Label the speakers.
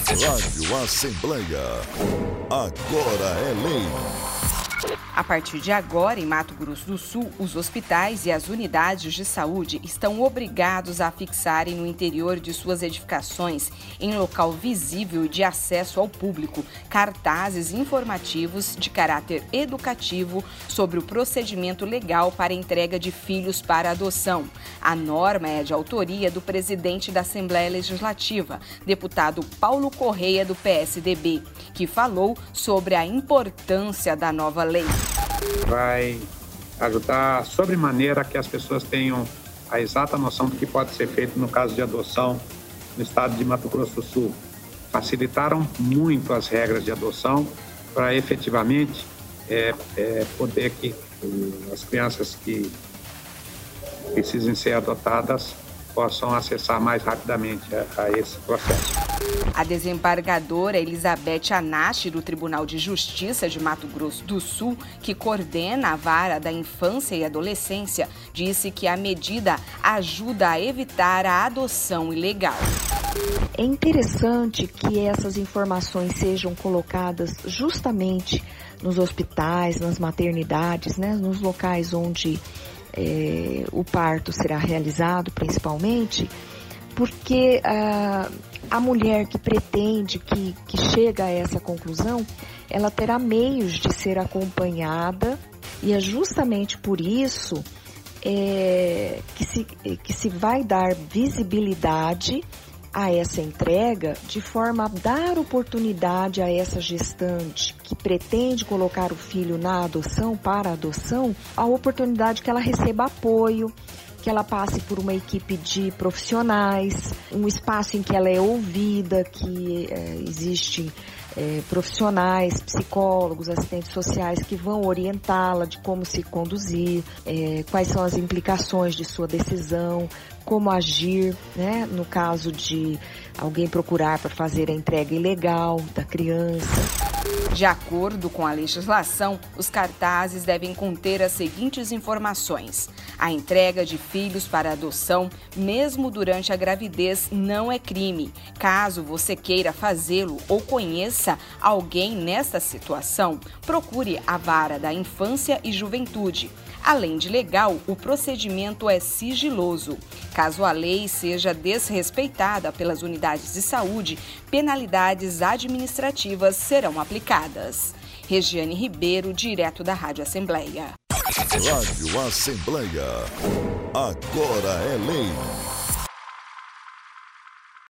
Speaker 1: Rádio Assembleia. Agora é lei.
Speaker 2: A partir de agora, em Mato Grosso do Sul, os hospitais e as unidades de saúde estão obrigados a fixarem no interior de suas edificações, em local visível e de acesso ao público, cartazes informativos de caráter educativo sobre o procedimento legal para entrega de filhos para adoção. A norma é de autoria do presidente da Assembleia Legislativa, deputado Paulo Correia, do PSDB, que falou sobre a importância da nova lei.
Speaker 3: Vai ajudar sobremaneira que as pessoas tenham a exata noção do que pode ser feito no caso de adoção no estado de Mato Grosso do Sul. Facilitaram muito as regras de adoção para efetivamente poder que as crianças que precisem ser adotadas possam acessar mais rapidamente a esse processo.
Speaker 2: A desembargadora Elizabeth Anache, do Tribunal de Justiça de Mato Grosso do Sul, que coordena a Vara da Infância e Adolescência, disse que a medida ajuda a evitar a adoção ilegal.
Speaker 4: É interessante que essas informações sejam colocadas justamente nos hospitais, nas maternidades, né, nos locais onde o parto será realizado, principalmente, porque a mulher que pretende, que chega a essa conclusão, ela terá meios de ser acompanhada, e é justamente por isso que se vai dar visibilidade a essa entrega, de forma a dar oportunidade a essa gestante que pretende colocar o filho na adoção, para a adoção, a oportunidade que ela receba apoio, que ela passe por uma equipe de profissionais, um espaço em que ela é ouvida, que existem profissionais, psicólogos, assistentes sociais que vão orientá-la de como se conduzir, quais são as implicações de sua decisão, como agir, né, no caso de alguém procurar para fazer a entrega ilegal da criança.
Speaker 2: De acordo com a legislação, os cartazes devem conter as seguintes informações: a entrega de filhos para adoção, mesmo durante a gravidez, não é crime. Caso você queira fazê-lo ou conheça alguém nesta situação, procure a Vara da Infância e Juventude. Além de legal, o procedimento é sigiloso. Caso a lei seja desrespeitada pelas unidades de saúde, penalidades administrativas serão aplicadas. Regiane Ribeiro, direto da Rádio Assembleia.
Speaker 1: Rádio Assembleia. Agora é lei.